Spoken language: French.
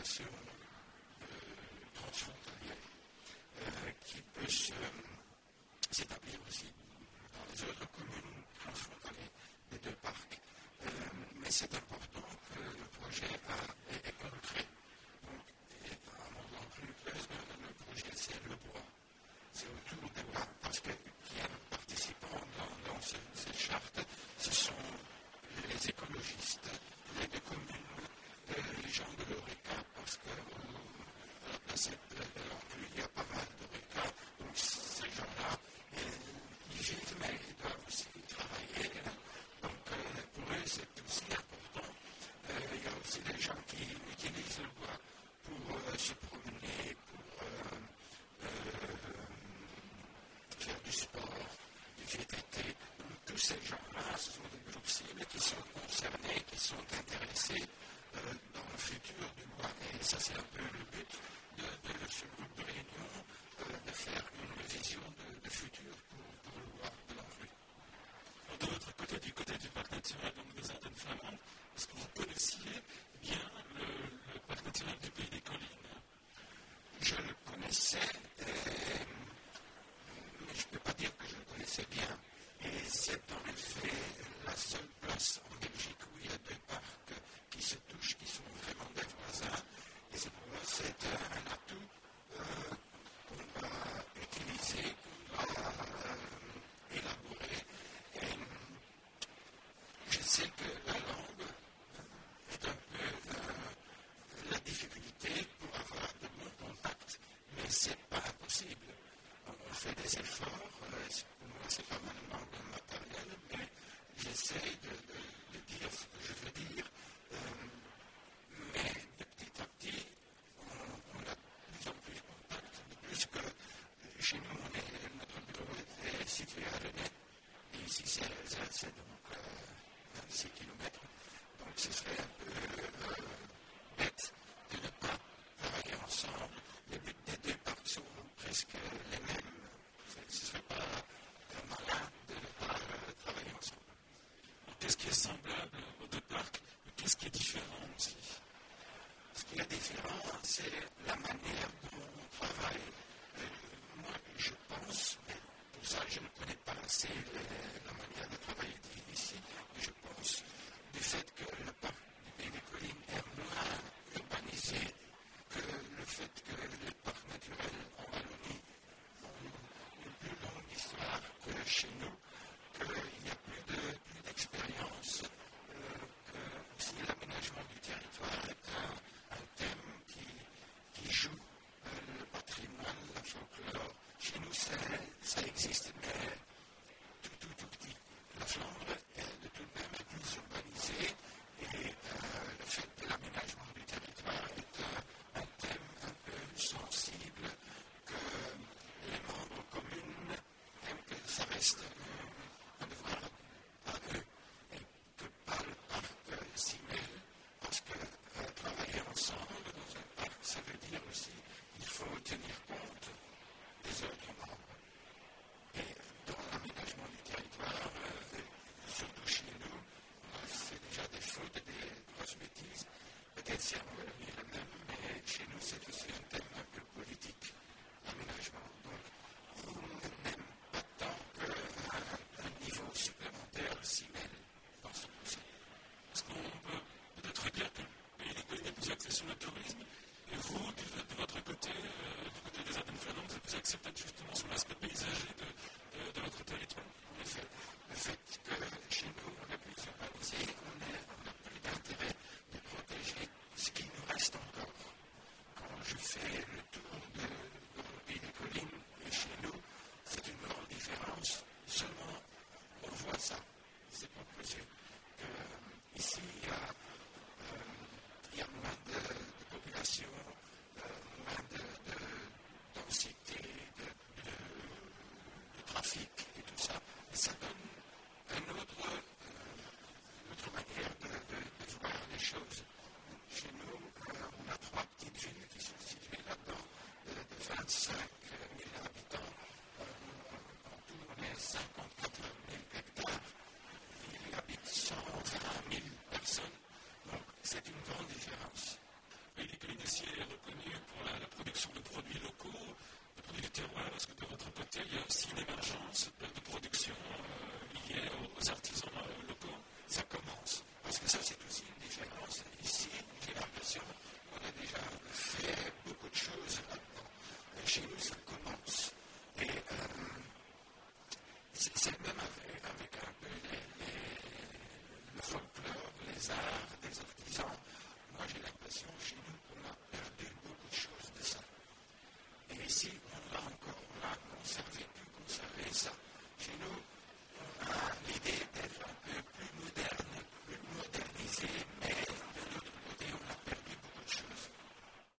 coopération transfrontalière qui peut s'établir aussi dans les autres communes transfrontalières des deux parcs. Mais c'est important que le projet est concret. Donc, à Mont-Blanc-Clupleuse, le projet, c'est le bois. C'est autour des bois. Parce que qui est participant dans cette charte, ce sont les écologistes, les deux communes, les gens de l'Oreca, parce que à la placette de l'Enclume, il y a pas mal d'Oreca. Donc, ces gens-là, ils vivent, mais ils doivent aussi travailler. Donc, pour eux, c'est aussi important. Il y a aussi des gens qui utilisent le bois pour se promener, pour faire du sport, du VTT. Donc, tous ces gens-là, ce sont des groupes cibles qui sont concernés, qui sont intéressés dans le futur du bois. Et ça, c'est un peu le but de ce groupe de réunion, de faire une vision de futur pour le bois de l'Enclume. De votre côté, du côté du parc naturel donc des Ardennes flamandes, est-ce que vous connaissiez bien le parc naturel du Pays des Collines? Je le connaissais, mais je ne peux pas dire que je le connaissais bien. Et c'est en effet la seule place en Belgique où il y a deux parcs qui se touchent, qui sont vraiment des voisins. Et c'est pour moi c'est un atout qu'on va utiliser, qu'on va élaborer. Et je sais que la langue est un peu la difficulté pour avoir de bons contacts, mais c'est pas impossible. On fait des efforts, pour moi c'est pas ma langue maternelle, mais j'essaie de dire ce que je veux dire, mais de petit à petit, on a de plus en plus de contacts, de plus que chez nous, notre bureau est situé à Rennes, et ici c'est Alsace, donc 26 km, donc ce serait un peu bête de ne pas travailler ensemble. Les buts des deux parcs sont presque les mêmes. Ce ne serait pas malin de ne pas travailler ensemble. Qu'est-ce qui est semblable aux deux parcs et qu'est-ce qui est différent aussi? Ce qui est différent, c'est la manière dont on travaille. Moi, je pense, mais pour ça je ne connais pas assez la manière de travailler ici, mais je pense du fait que le parc du Pays des Collines est moins urbanisé que le fait que les parcs naturels en Wallonie ont une plus longue histoire que chez nous, qu'il y a plus d'expérience, que aussi l'aménagement du territoire est un thème qui joue le patrimoine, le folklore. Chez nous, ça existe, mais tout petit. La Flandre est de tout de même plus urbanisée et le fait de l'aménagement du territoire est un thème un peu sensible que les membres communes aiment que ça reste un devoir à eux et que pas le parc s'y mêle, parce que travailler ensemble dans un parc, ça veut dire aussi qu'il faut tenir compte des autres membres. Et dans l'aménagement du territoire, surtout chez nous, on a fait déjà des fautes et des grosses bêtises. Peut-être si on veut le même, mais chez nous, c'est aussi un thème un peu politique, l'aménagement. Donc, on n'aime pas tant qu'un niveau supplémentaire s'y mêle dans ce projet. Est-ce qu'on peut peut-être dire que le Pays des Collines est plus axé sur le tourisme et vous, de votre côté, du côté des Ardennes flamandes, vous êtes plus axé peut-être justement sur l'aspect paysager de votre territoire? En effet, le fait que chez nous, on est plus urbanisé, on a plus d'intérêt de protéger ce qui nous reste encore. Quand je fais le tour